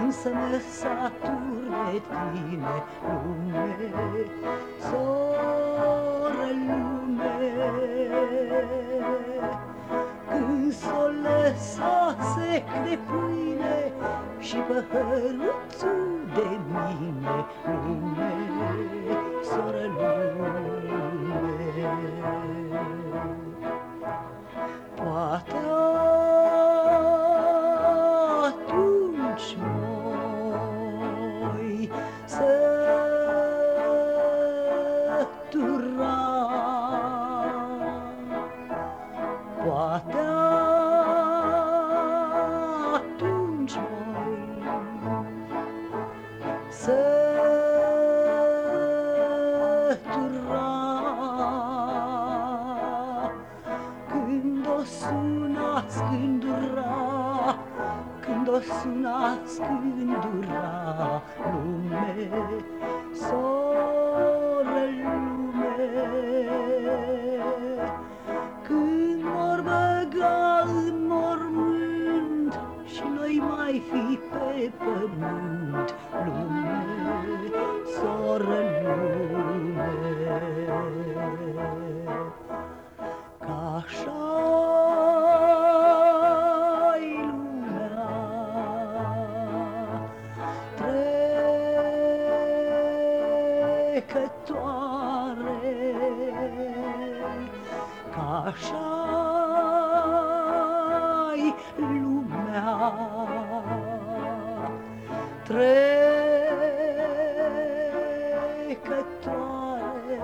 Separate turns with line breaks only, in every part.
să mă satur de tine, lume, soră lume. Când s-o lăsa sec de pâine și păhăruțul de mine, lume, soră lume. Poate atunci moi sătura, poate atunci moi sătura. Când o sunați gândura, când o sunați gândura, lume, soră lume. Când mor băga în mormânt și noi mai fi pe pământ, lume, soră lume. Ca așa-i lumea trecătoare, ca așa-i lumea trecătoare.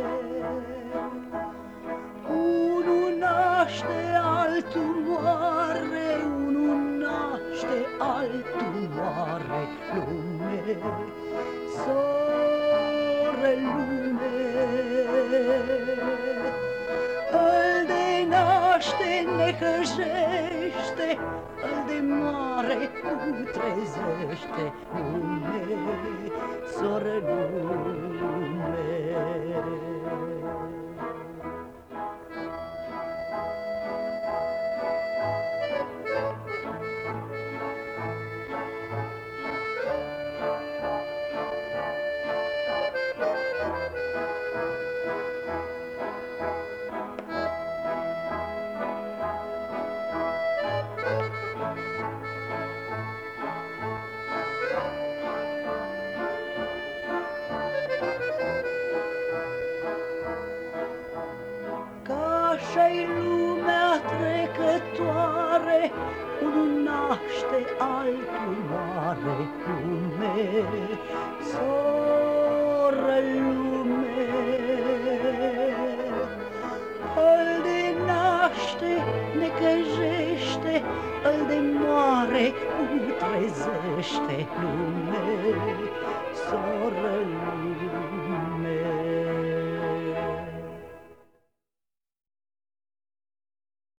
Unul naște, altul moare, unul naște, altul moare, lume, soră lume. Îl de naște necăjește, îl de moare putrezește, lume, soră lume. Așa-i lumea trecătoare, unul naște, altul moare, lume, soră lume. Îl de naște necăjește, îl de moare putrezește, lume, soră